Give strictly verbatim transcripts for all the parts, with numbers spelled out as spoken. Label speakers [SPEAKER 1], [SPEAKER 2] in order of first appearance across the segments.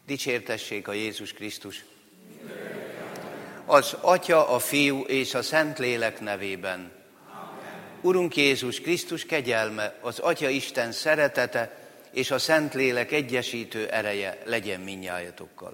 [SPEAKER 1] Dicsértessék a Jézus Krisztus! Az Atya, a Fiú és a Szentlélek nevében. Urunk Jézus Krisztus kegyelme, az Atya Isten szeretete és a Szentlélek egyesítő ereje legyen mindnyájatokkal.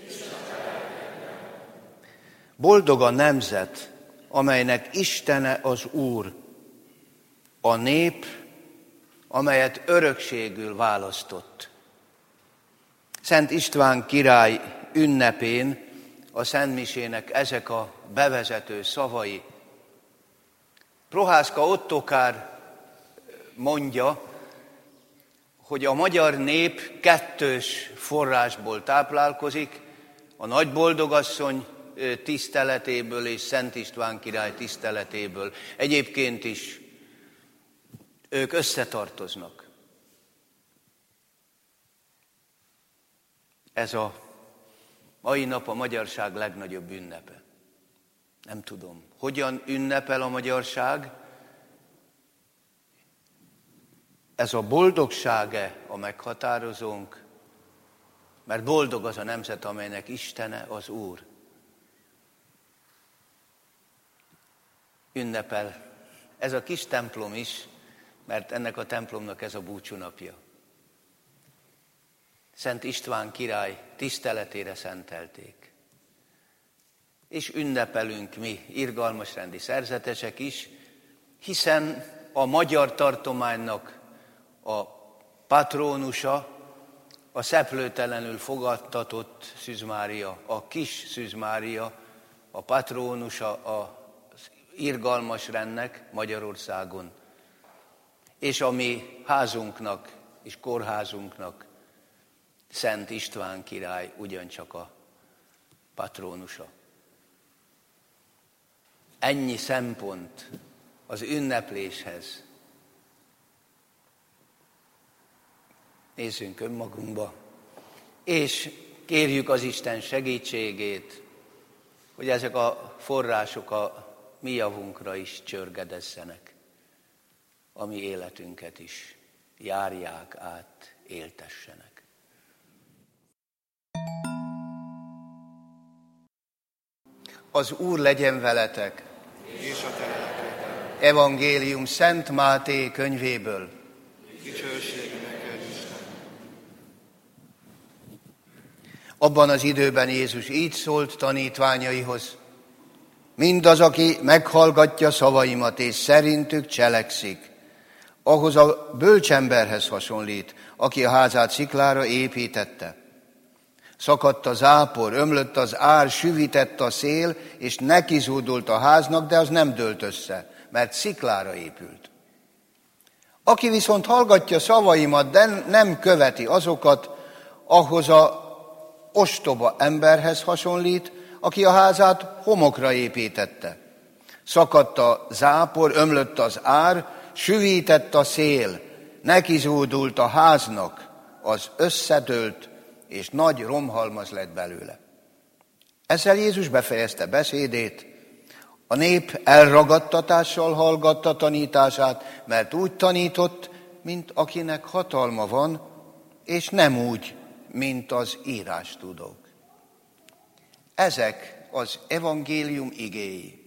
[SPEAKER 1] Boldog a nemzet, amelynek Istene az Úr, a nép, amelyet örökségül választott. Szent István király ünnepén a szentmisének ezek a bevezető szavai. Prohászka Ottokár mondja, hogy a magyar nép kettős forrásból táplálkozik, a nagyboldogasszony tiszteletéből és Szent István király tiszteletéből. Egyébként is ők összetartoznak. Ez a mai nap a magyarság legnagyobb ünnepe. Nem tudom, hogyan ünnepel a magyarság? Ez a boldogság-e a meghatározónk? Mert boldog az a nemzet, amelynek Istene az Úr. Ünnepel ez a kis templom is, mert ennek a templomnak ez a búcsúnapja. Szent István király tiszteletére szentelték. És ünnepelünk mi, irgalmasrendi szerzetesek is, hiszen a magyar tartománynak a patrónusa, a szeplőtelenül fogadtatott Szűz Mária, a kis Szűz Mária, a patrónusa az irgalmasrendnek Magyarországon, és a mi házunknak és kórházunknak Szent István király ugyancsak a patrónusa. Ennyi szempont az ünnepléshez. Nézzünk önmagunkba, és kérjük az Isten segítségét, hogy ezek a források a mi javunkra is csörgedezzenek, a mi életünket is járják át, éltessenek. Az Úr legyen veletek!
[SPEAKER 2] És a te lelkeddel.
[SPEAKER 1] Evangélium Szent Máté könyvéből.
[SPEAKER 2] Dicsőség neked, Isten!
[SPEAKER 1] Abban az időben Jézus így szólt tanítványaihoz: mindaz, aki meghallgatja szavaimat és szerintük cselekszik, ahhoz a bölcsemberhez hasonlít, aki a házát sziklára építette. Szakadt a zápor, ömlött az ár, süvitett a szél, és nekizúdult a háznak, de az nem dőlt össze, mert sziklára épült. Aki viszont hallgatja szavaimat, de nem követi azokat, ahhoz a ostoba emberhez hasonlít, aki a házát homokra építette. Szakadt a zápor, ömlött az ár, süvített a szél, nekizúdult a háznak, az összedőlt, és nagy romhalmaz lett belőle. Ezzel Jézus befejezte beszédét, a nép elragadtatással hallgatta tanítását, mert úgy tanított, mint akinek hatalma van, és nem úgy, mint az írástudók. Ezek az evangélium igéi.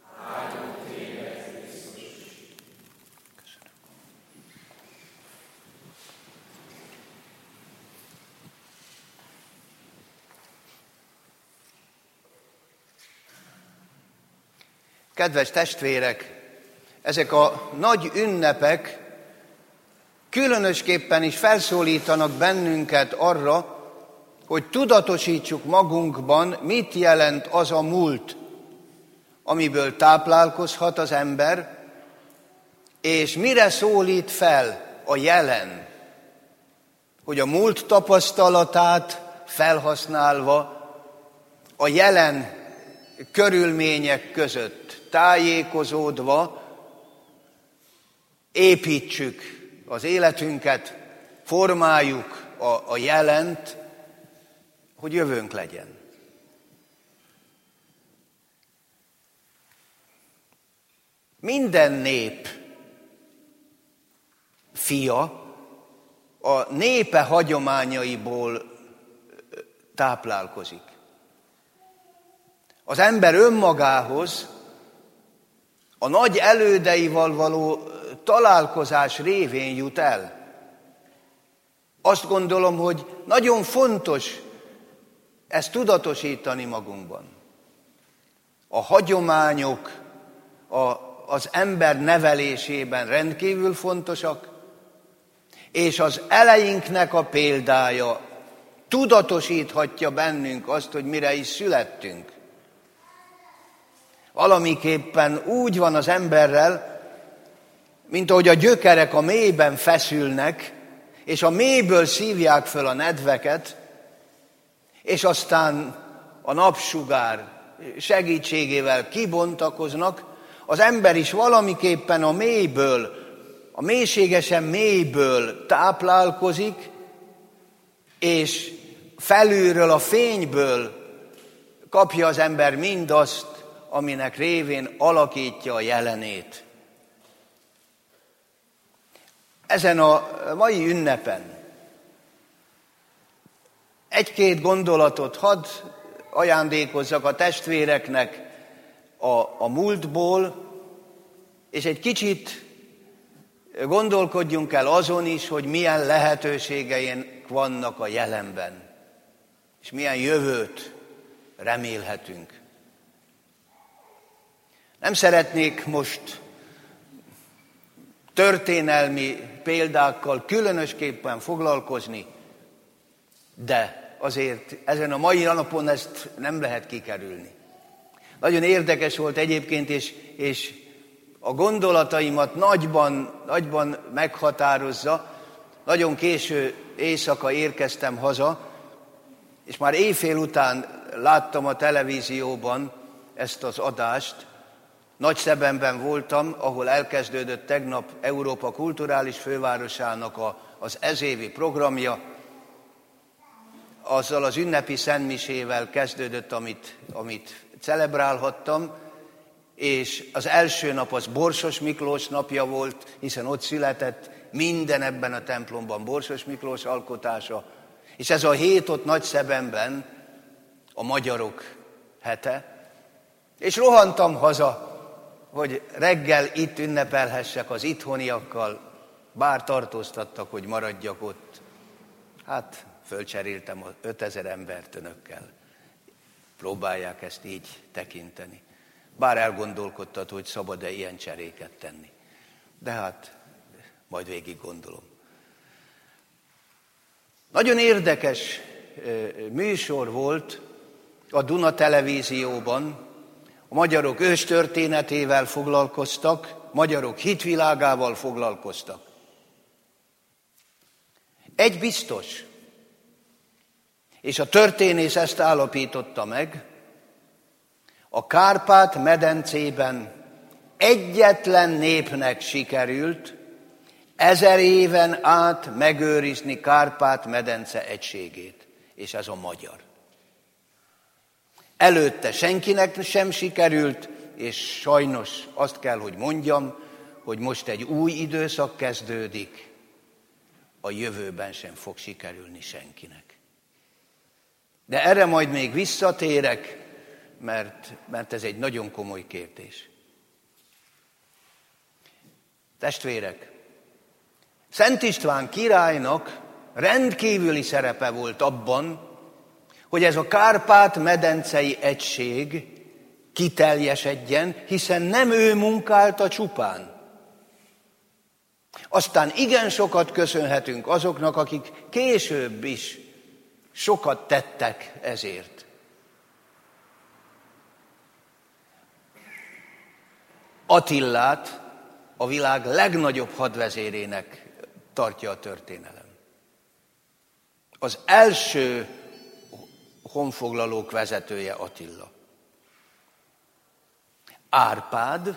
[SPEAKER 1] Kedves testvérek, ezek a nagy ünnepek különösképpen is felszólítanak bennünket arra, hogy tudatosítsuk magunkban, mit jelent az a múlt, amiből táplálkozhat az ember, és mire szólít fel a jelen, hogy a múlt tapasztalatát felhasználva a jelen körülmények között tájékozódva építsük az életünket, formáljuk a, a jelent, hogy jövőnk legyen. Minden nép fia a népe hagyományaiból táplálkozik. Az ember önmagához a nagy elődeivel való találkozás révén jut el. Azt gondolom, hogy nagyon fontos ezt tudatosítani magunkban. A hagyományok a, az ember nevelésében rendkívül fontosak, és az eleinknek a példája tudatosíthatja bennünk azt, hogy mire is születtünk. Valamiképpen úgy van az emberrel, mint ahogy a gyökerek a mélyben feszülnek, és a mélyből szívják föl a nedveket, és aztán a napsugár segítségével kibontakoznak, az ember is valamiképpen a mélyből, a mélységesen mélyből táplálkozik, és felülről a fényből kapja az ember mindazt, aminek révén alakítja a jelenét. Ezen a mai ünnepen egy-két gondolatot hadd ajándékozzak a testvéreknek a, a múltból, és egy kicsit gondolkodjunk el azon is, hogy milyen lehetőségeink vannak a jelenben, és milyen jövőt remélhetünk. Nem szeretnék most történelmi példákkal különösképpen foglalkozni, de azért ezen a mai napon ezt nem lehet kikerülni. Nagyon érdekes volt egyébként, és, és a gondolataimat nagyban, nagyban meghatározza. Nagyon késő éjszaka érkeztem haza, és már éjfél után láttam a televízióban ezt az adást. Nagyszebenben voltam, ahol elkezdődött tegnap Európa kulturális fővárosának a, az ezévi programja. Azzal az ünnepi szentmisével kezdődött, amit, amit celebrálhattam, és az első nap az Borsos Miklós napja volt, hiszen ott született minden ebben a templomban Borsos Miklós alkotása, és ez a hét ott Nagyszebenben a magyarok hete, és rohantam haza, hogy reggel itt ünnepelhessek az itthoniakkal, bár tartóztattak, hogy maradjak ott. Hát fölcseréltem az ötezer embert önökkel. Próbálják ezt így tekinteni. Bár elgondolkodtat, hogy szabad-e ilyen cseréket tenni. De hát majd végig gondolom. Nagyon érdekes műsor volt a Duna televízióban. A magyarok őstörténetével foglalkoztak, magyarok hitvilágával foglalkoztak. Egy biztos, és a történész ezt állapította meg, a Kárpát-medencében egyetlen népnek sikerült ezer éven át megőrizni Kárpát-medence egységét, és ez a magyar. Előtte senkinek sem sikerült, és sajnos azt kell, hogy mondjam, hogy most egy új időszak kezdődik, a jövőben sem fog sikerülni senkinek. De erre majd még visszatérek, mert, mert ez egy nagyon komoly kérdés. Testvérek, Szent István királynak rendkívüli szerepe volt abban, hogy ez a Kárpát-medencei egység kiteljesedjen, hiszen nem ő munkálta csupán. Aztán igen sokat köszönhetünk azoknak, akik később is sokat tettek ezért. Attillát a világ legnagyobb hadvezérének tartja a történelem. Az első honfoglalók vezetője Attila. Árpád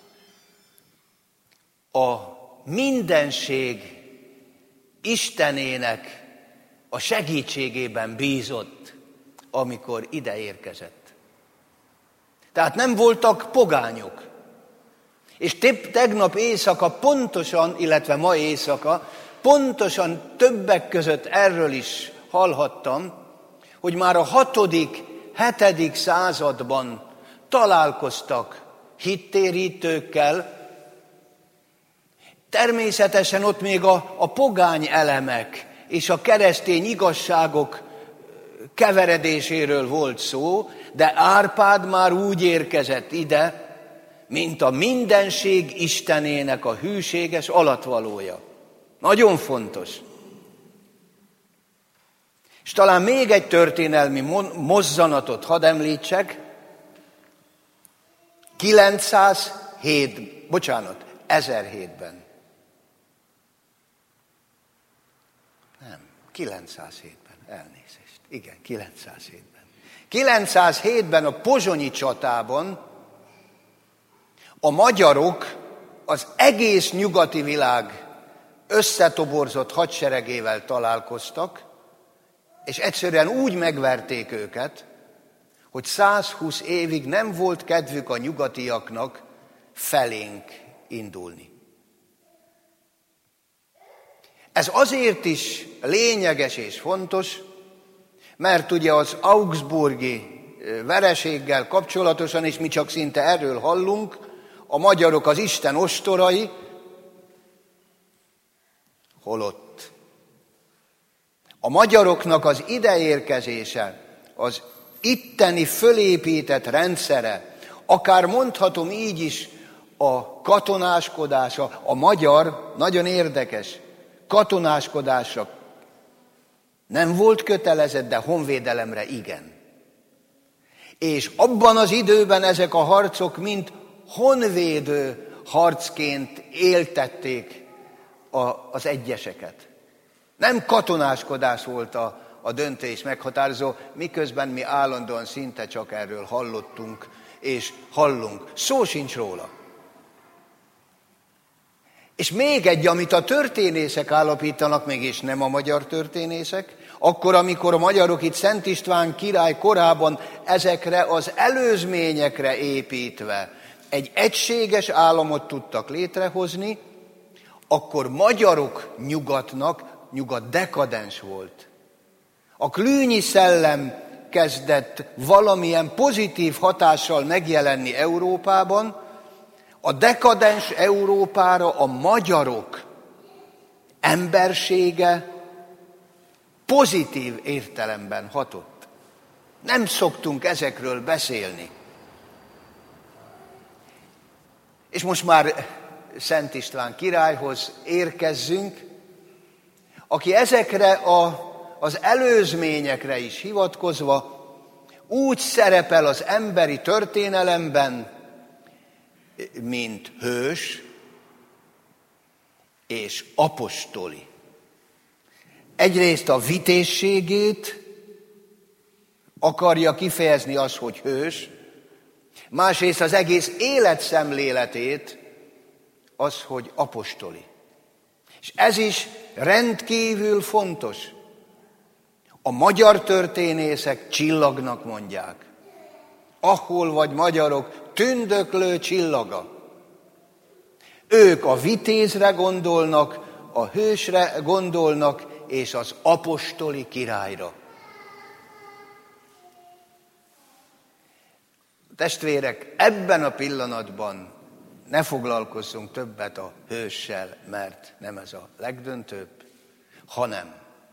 [SPEAKER 1] a mindenség Istenének a segítségében bízott, amikor ide érkezett. Tehát nem voltak pogányok. És tegnap éjszaka pontosan, illetve ma éjszaka, pontosan többek között erről is hallhattam, hogy már a hatodik, hetedik században találkoztak hittérítőkkel. Természetesen ott még a, a pogány elemek és a keresztény igazságok keveredéséről volt szó, de Árpád már úgy érkezett ide, mint a mindenség Istenének a hűséges alatvalója. Nagyon fontos. És talán még egy történelmi mozzanatot hadd említsek. kilencszázhét, bocsánat, ezerhétben. Nem, kilencszázhétben, elnézést. Igen, kilencszázhétben. kilencszázhétben a pozsonyi csatában a magyarok az egész nyugati világ összetoborzott hadseregével találkoztak, és egyszerűen úgy megverték őket, hogy százhúsz évig nem volt kedvük a nyugatiaknak felénk indulni. Ez azért is lényeges és fontos, mert ugye az augsburgi vereséggel kapcsolatosan, és mi csak szinte erről hallunk, a magyarok az Isten ostorai, holott a magyaroknak az ideérkezése, az itteni fölépített rendszere, akár mondhatom így is a katonáskodása, a magyar, nagyon érdekes, katonáskodásra nem volt kötelezett, de honvédelemre igen. És abban az időben ezek a harcok mind honvédő harcként éltették a, az egyeseket. Nem katonáskodás volt a, a döntés meghatározó, miközben mi állandóan szinte csak erről hallottunk és hallunk. Szó sincs róla. És még egy, amit a történészek állapítanak meg, és nem a magyar történészek, akkor, amikor a magyarok itt Szent István király korában ezekre az előzményekre építve egy egységes államot tudtak létrehozni, akkor magyarok nyugatnak, nyugat dekadens volt. A klűnyi szellem kezdett valamilyen pozitív hatással megjelenni Európában, a dekadens Európára a magyarok embersége pozitív értelemben hatott. Nem szoktunk ezekről beszélni. És most már Szent István királyhoz érkezzünk, aki ezekre a, az előzményekre is hivatkozva úgy szerepel az emberi történelemben, mint hős és apostoli. Egyrészt a vitézségét akarja kifejezni az, hogy hős, másrészt az egész életszemléletét az, hogy apostoli. És ez is rendkívül fontos. A magyar történészek csillagnak mondják. Ahol vagy magyarok, tündöklő csillaga. Ők a vitézre gondolnak, a hősre gondolnak, és az apostoli királyra. Testvérek, ebben a pillanatban ne foglalkozzunk többet a hőssel, mert nem ez a legdöntőbb, hanem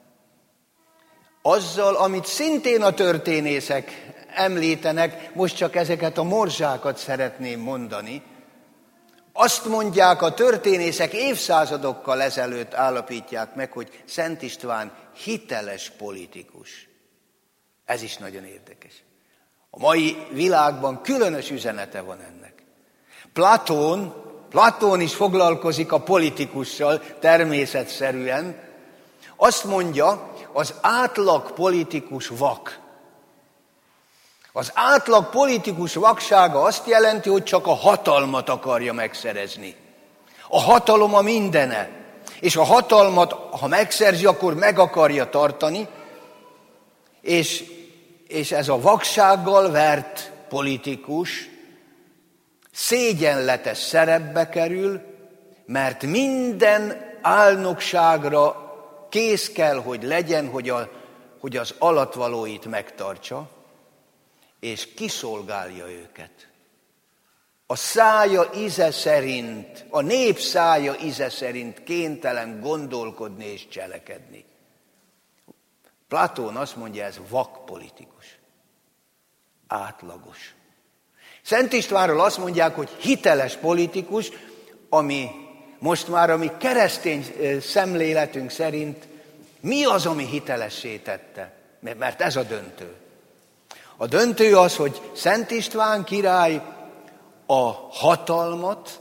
[SPEAKER 1] azzal, amit szintén a történészek említenek, most csak ezeket a morzsákat szeretném mondani. Azt mondják a történészek, évszázadokkal ezelőtt állapítják meg, hogy Szent István hiteles politikus. Ez is nagyon érdekes. A mai világban különös üzenete van ennek. Platón, Platón is foglalkozik a politikussal természetszerűen. Azt mondja, az átlag politikus vak. Az átlag politikus vaksága azt jelenti, hogy csak a hatalmat akarja megszerezni. A hatalom a mindene. És a hatalmat, ha megszerzi, akkor meg akarja tartani. És, és ez a vaksággal vert politikus szégyenletes szerepbe kerül, mert minden álnokságra kész kell, hogy legyen, hogy, a, hogy az alattvalóit megtartsa, és kiszolgálja őket. A szája íze szerint, a nép szája íze szerint kénytelen gondolkodni és cselekedni. Platón azt mondja, ez vakpolitikus, átlagos. Szent Istvánról azt mondják, hogy hiteles politikus, ami most már a mi keresztény szemléletünk szerint mi az, ami hitelessé tette? Mert ez a döntő. A döntő az, hogy Szent István király a hatalmat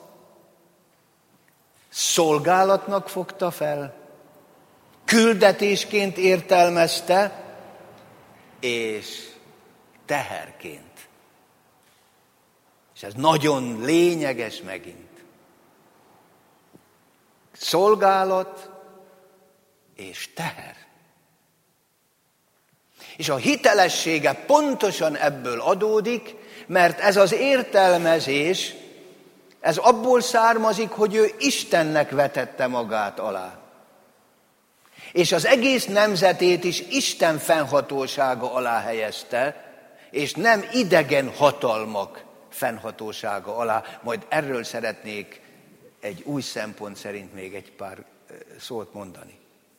[SPEAKER 1] szolgálatnak fogta fel, küldetésként értelmezte, és teherként. És ez nagyon lényeges megint. Szolgálat és teher. És a hitelessége pontosan ebből adódik, mert ez az értelmezés, ez abból származik, hogy ő Istennek vetette magát alá. És az egész nemzetét is Isten fennhatósága alá helyezte, és nem idegen hatalmak fennhatósága alá. Majd erről szeretnék egy új szempont szerint még egy pár szót mondani.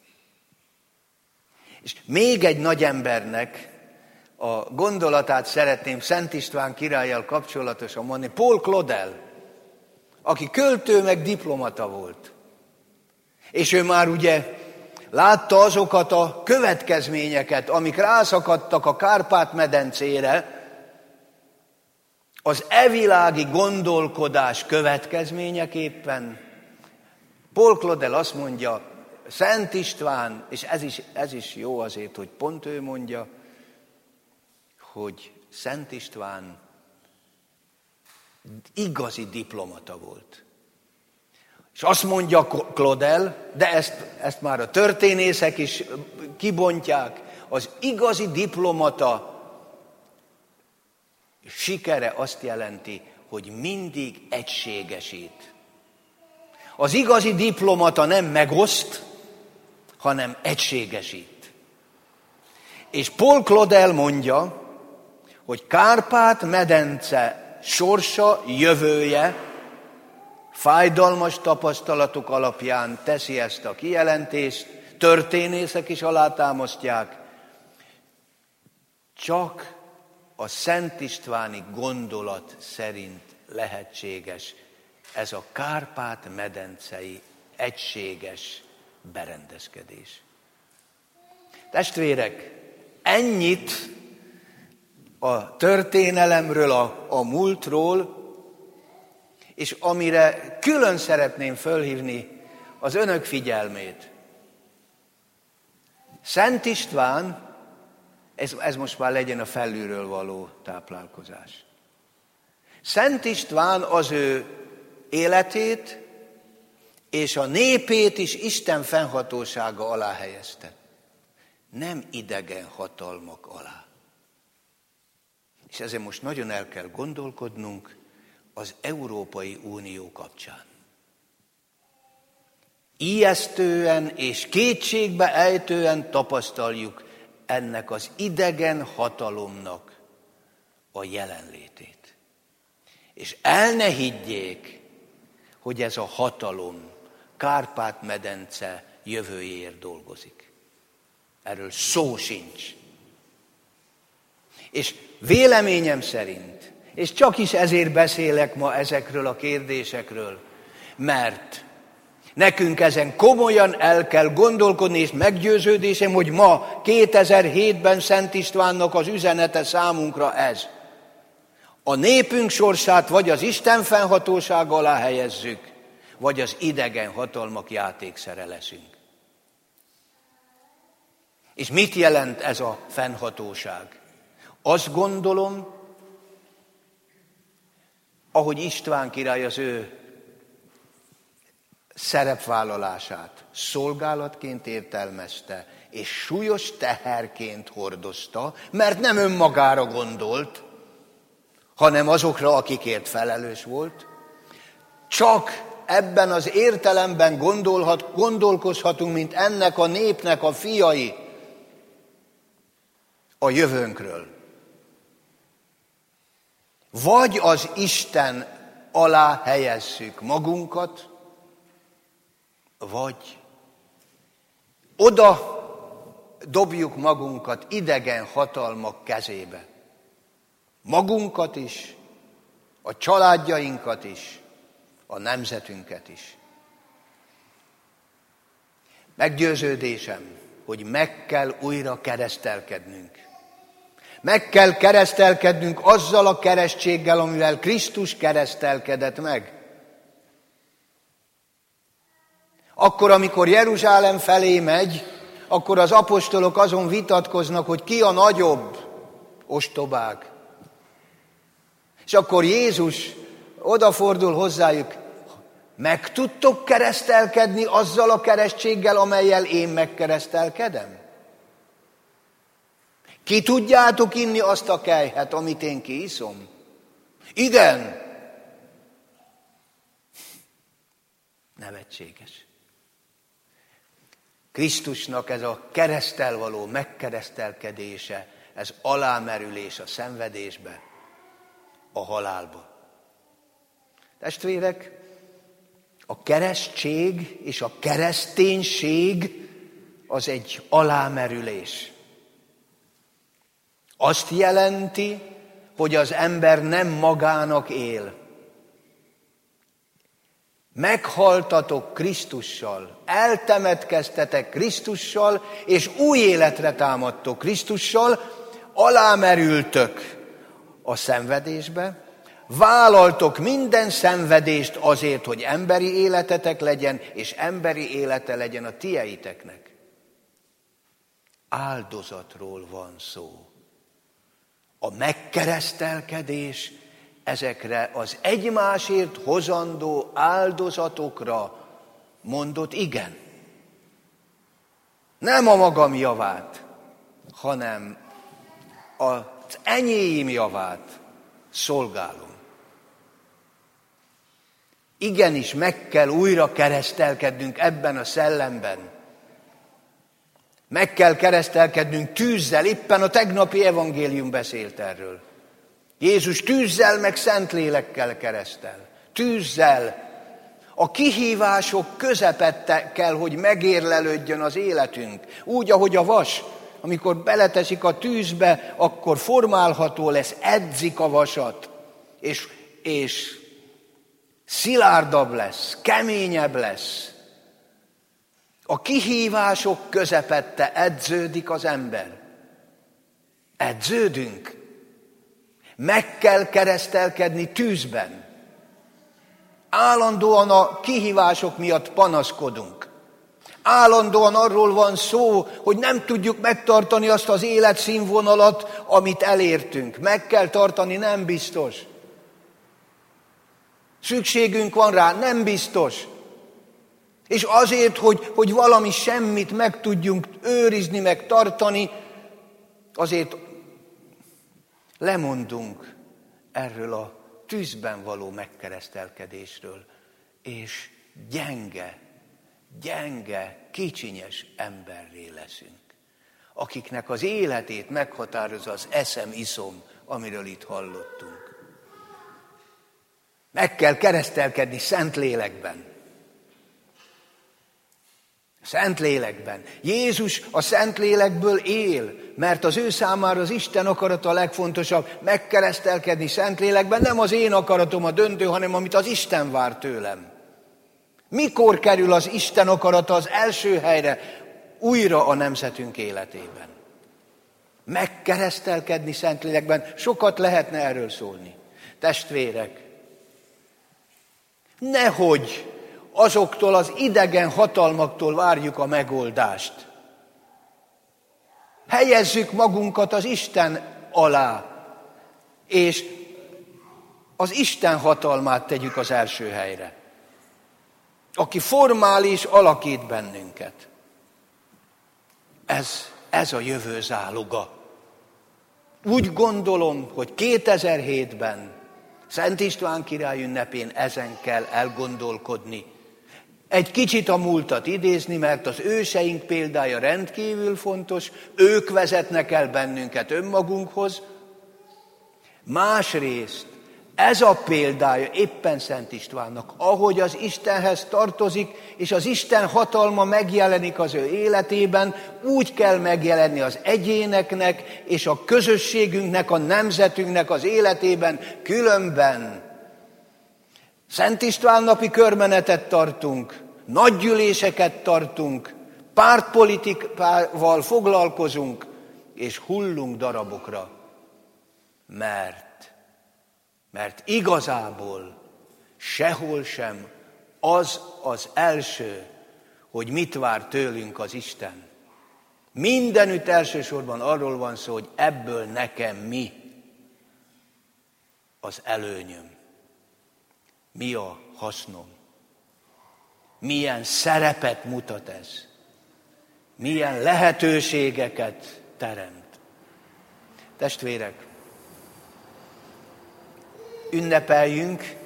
[SPEAKER 1] És még egy nagy embernek a gondolatát szeretném Szent István királlyal kapcsolatosan mondani, Paul Claudel, aki költő meg diplomata volt. És ő már ugye látta azokat a következményeket, amik rászakadtak a Kárpát-medencére, az evilági gondolkodás következményeképpen. Paul Claudel azt mondja, Szent István, és ez is, ez is jó azért, hogy pont ő mondja, hogy Szent István igazi diplomata volt. És azt mondja Claudel, de ezt, ezt már a történészek is kibontják, az igazi diplomata sikere azt jelenti, hogy mindig egységesít. Az igazi diplomata nem megoszt, hanem egységesít. És Paul Claudel mondja, hogy Kárpát-medence sorsa, jövője fájdalmas tapasztalatok alapján teszi ezt a kijelentést, történészek is alátámasztják, csak a Szent Istváni gondolat szerint lehetséges ez a Kárpát-medencei egységes berendezkedés. Testvérek, ennyit a történelemről, a, a múltról, és amire külön szeretném fölhívni az önök figyelmét. Szent István, ez, ez most már legyen a felülről való táplálkozás. Szent István az ő életét és a népét is Isten fennhatósága alá helyezte. Nem idegen hatalmak alá. És ezért most nagyon el kell gondolkodnunk az Európai Unió kapcsán. Ijesztően és kétségbe ejtően tapasztaljuk ennek az idegen hatalomnak a jelenlétét. És el ne higgyék, hogy ez a hatalom Kárpát-medence jövőjéért dolgozik. Erről szó sincs. És véleményem szerint, és csak is ezért beszélek ma ezekről a kérdésekről, mert nekünk ezen komolyan el kell gondolkodni, és meggyőződésem, hogy ma kétezer-hétben Szent Istvánnak az üzenete számunkra ez. A népünk sorsát vagy az Isten fennhatósága alá helyezzük, vagy az idegen hatalmak játékszere leszünk. És mit jelent ez a fennhatóság? Azt gondolom, ahogy István király az ő szerepvállalását szolgálatként értelmezte, és súlyos teherként hordozta, mert nem önmagára gondolt, hanem azokra, akikért felelős volt. Csak ebben az értelemben gondolhat, gondolkozhatunk, mint ennek a népnek a fiai, a jövőnkről. Vagy az Isten alá helyezzük magunkat, vagy oda dobjuk magunkat idegen hatalmak kezébe. Magunkat is, a családjainkat is, a nemzetünket is. Meggyőződésem, hogy meg kell újra keresztelkednünk. Meg kell keresztelkednünk azzal a keresztséggel, amivel Krisztus keresztelkedett meg. Akkor, amikor Jeruzsálem felé megy, akkor az apostolok azon vitatkoznak, hogy ki a nagyobb, ostobák. És akkor Jézus odafordul hozzájuk, meg tudtok keresztelkedni azzal a keresztséggel, amellyel én megkeresztelkedem? Ki tudjátok inni azt a kelyhet, amit én kiiszom? Igen. Nevetséges. Krisztusnak ez a kereszttel való megkeresztelkedése, ez alámerülés a szenvedésbe, a halálba. Testvérek, a keresztség és a kereszténység az egy alámerülés. Azt jelenti, hogy az ember nem magának él. Meghaltatok Krisztussal, eltemetkeztetek Krisztussal, és új életre támadtok Krisztussal, alámerültök a szenvedésbe, vállaltok minden szenvedést azért, hogy emberi életetek legyen, és emberi élete legyen a tieiteknek. Áldozatról van szó. A megkeresztelkedés ezekre az egymásért hozandó áldozatokra mondott igen. Nem a magam javát, hanem az enyém javát szolgálom. Igenis meg kell újra keresztelkednünk ebben a szellemben. Meg kell keresztelkednünk tűzzel, éppen a tegnapi evangélium beszélt erről. Jézus tűzzel meg Szentlélekkel keresztel. Tűzzel. A kihívások közepette kell, hogy megérlelődjön az életünk. Úgy, ahogy a vas, amikor beleteszik a tűzbe, akkor formálható lesz, edzik a vasat, és, és szilárdabb lesz, keményebb lesz. A kihívások közepette edződik az ember. Edződünk. Meg kell keresztelkedni tűzben. Állandóan a kihívások miatt panaszkodunk. Állandóan arról van szó, hogy nem tudjuk megtartani azt az életszínvonalat, amit elértünk. Meg kell tartani, nem biztos. Szükségünk van rá, nem biztos. És azért, hogy, hogy valami semmit meg tudjunk őrizni, meg tartani, azért lemondunk erről a tűzben való megkeresztelkedésről, és gyenge, gyenge, kicsinyes emberré leszünk, akiknek az életét meghatározza az eszem, iszom, amiről itt hallottunk. Meg kell keresztelkedni Szentlélekben. Szentlélekben. Jézus a Szentlélekből él, mert az ő számára az Isten akarata a legfontosabb. Megkeresztelkedni Szentlélekben nem az én akaratom a döntő, hanem amit az Isten vár tőlem. Mikor kerül az Isten akarata az első helyre újra a nemzetünk életében? Megkeresztelkedni Szentlélekben. Sokat lehetne erről szólni. Testvérek, nehogy azoktól az idegen hatalmaktól várjuk a megoldást. Helyezzük magunkat az Isten alá, és az Isten hatalmát tegyük az első helyre, aki formál és alakít bennünket. Ez, ez a jövő záloga. Úgy gondolom, hogy kétezer-hétben, Szent István király ünnepén ezen kell elgondolkodni. egy kicsit a múltat idézni, mert az őseink példája rendkívül fontos, ők vezetnek el bennünket önmagunkhoz. Másrészt ez a példája éppen Szent Istvánnak, ahogy az Istenhez tartozik, és az Isten hatalma megjelenik az ő életében, úgy kell megjelenni az egyéneknek, és a közösségünknek, a nemzetünknek az életében, különben. Szent István napi körmenetet tartunk, nagygyűléseket tartunk, pártpolitikával foglalkozunk, és hullunk darabokra, mert Mert igazából sehol sem az az első, hogy mit vár tőlünk az Isten. Mindenütt elsősorban arról van szó, hogy ebből nekem mi az előnyöm, mi a hasznom, milyen szerepet mutat ez, milyen lehetőségeket teremt. Testvérek, ünnepeljünk,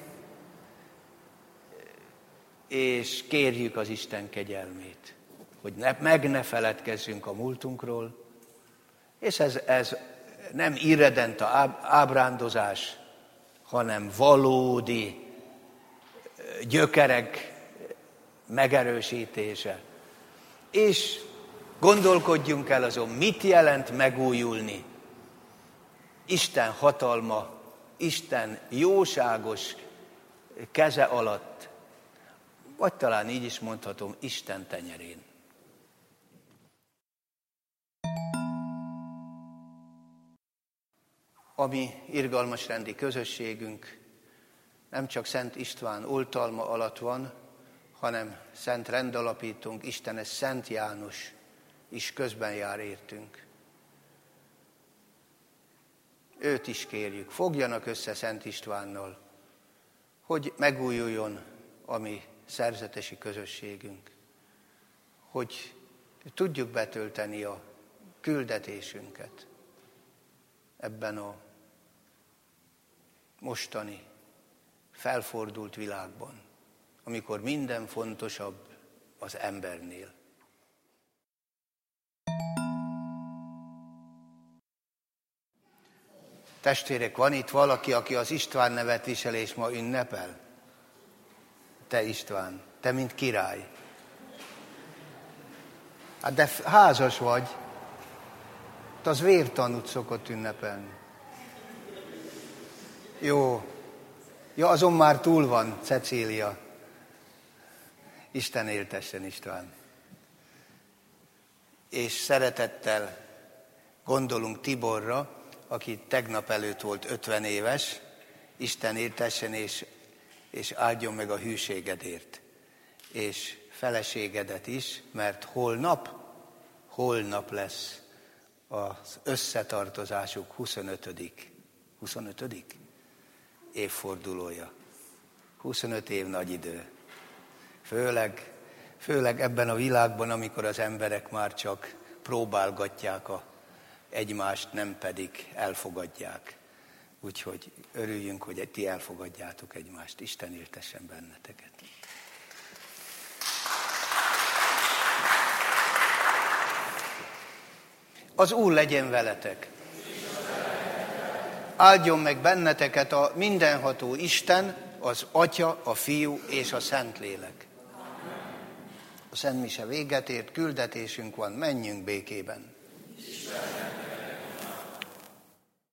[SPEAKER 1] és kérjük az Isten kegyelmét, hogy ne, meg ne feledkezzünk a múltunkról, és ez, ez nem irredent ábrándozás, hanem valódi gyökerek megerősítése. És gondolkodjunk el azon, mit jelent megújulni. Isten hatalma, Isten jóságos keze alatt, vagy talán így is mondhatom, Isten tenyerén. A mi irgalmas rendi közösségünk nem csak Szent István oltalma alatt van, hanem szent rendalapítónk, Istenes Szent János is közben jár értünk. Őt is kérjük, fogjanak össze Szent Istvánnal, hogy megújuljon a mi szerzetesi közösségünk, hogy tudjuk betölteni a küldetésünket ebben a mostani felfordult világban, amikor minden fontosabb az embernél. Testvérek, van itt valaki, aki az István nevet visel és ma ünnepel? Te István, te mint király. Hát de házas vagy, te az vértanút szokott ünnepelni. Jó, ja, azon már túl van, Cecília. Isten éltessen, István. És szeretettel gondolunk Tiborra, aki tegnap előtt volt ötven éves, Isten éltessen és, és áldjon meg a hűségedért. És feleségedet is, mert holnap, holnap lesz az összetartozásuk huszonötödik huszonötödik évfordulója. huszonöt év nagy idő. Főleg, főleg ebben a világban, amikor az emberek már csak próbálgatják a egymást, nem pedig elfogadják. Úgyhogy örüljünk, hogy ti elfogadjátok egymást. Isten éltessen benneteket. Az Úr legyen veletek. Áldjon meg benneteket a mindenható Isten, az Atya, a Fiú és a Szentlélek. A Szent Mise véget ért, küldetésünk van, menjünk békében. Isten.